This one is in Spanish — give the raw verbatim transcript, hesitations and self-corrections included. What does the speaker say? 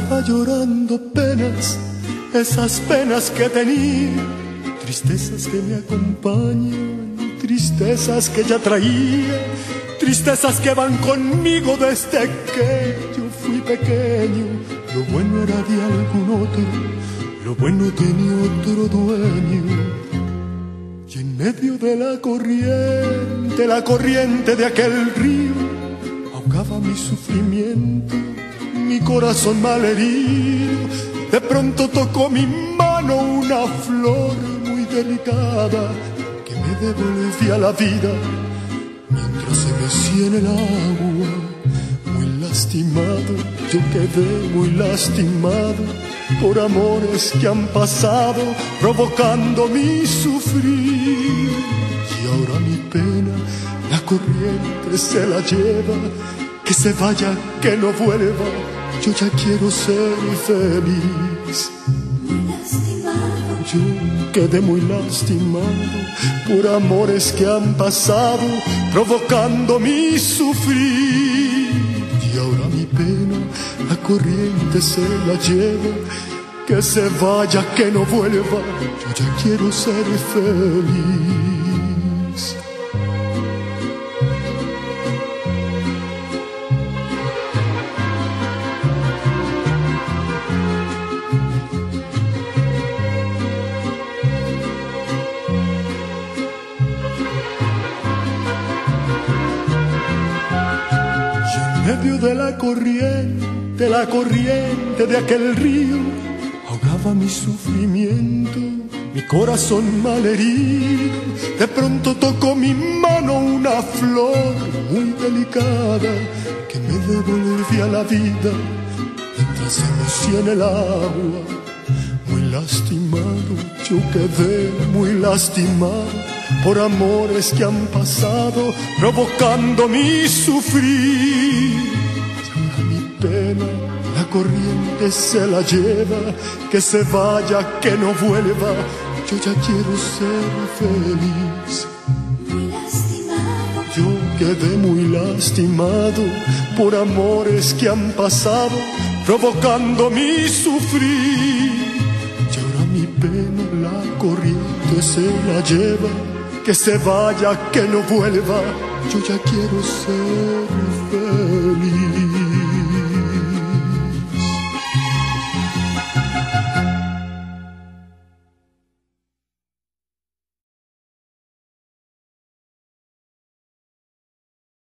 estaba llorando penas, esas penas que tenía, tristezas que me acompañan, tristezas que ya traía, tristezas que van conmigo desde que yo fui pequeño. Lo bueno era de algún otro, lo bueno tenía otro dueño. Y en medio de la corriente, la corriente de aquel río, ahogaba mi sufrimiento, mi corazón malherido. De pronto tocó mi mano una flor muy delicada que me devolvía la vida mientras se mecía en el agua. Muy lastimado, yo quedé muy lastimado por amores que han pasado provocando mi sufrir. Y ahora mi pena, la corriente se la lleva, que se vaya, que no vuelva, yo ya quiero ser feliz. Muy lastimado, yo quedé muy lastimado por amores que han pasado provocando mi sufrir. Y ahora mi pena, la corriente se la lleva, que se vaya, que no vuelva, yo ya quiero ser feliz. En medio de la corriente, la corriente de aquel río, ahogaba mi sufrimiento, mi corazón malherido. De pronto tocó mi mano una flor muy delicada que me devolvía la vida mientras se mecía en el agua. Muy lastimado, yo quedé muy lastimado por amores que han pasado provocando mi sufrir. Y ahora mi pena, la corriente se la lleva, que se vaya, que no vuelva, yo ya quiero ser feliz. muy lastimado, Yo quedé muy lastimado por amores que han pasado provocando mi sufrir. Y ahora mi pena, la corriente se la lleva, que se vaya, que no vuelva, yo ya quiero ser feliz.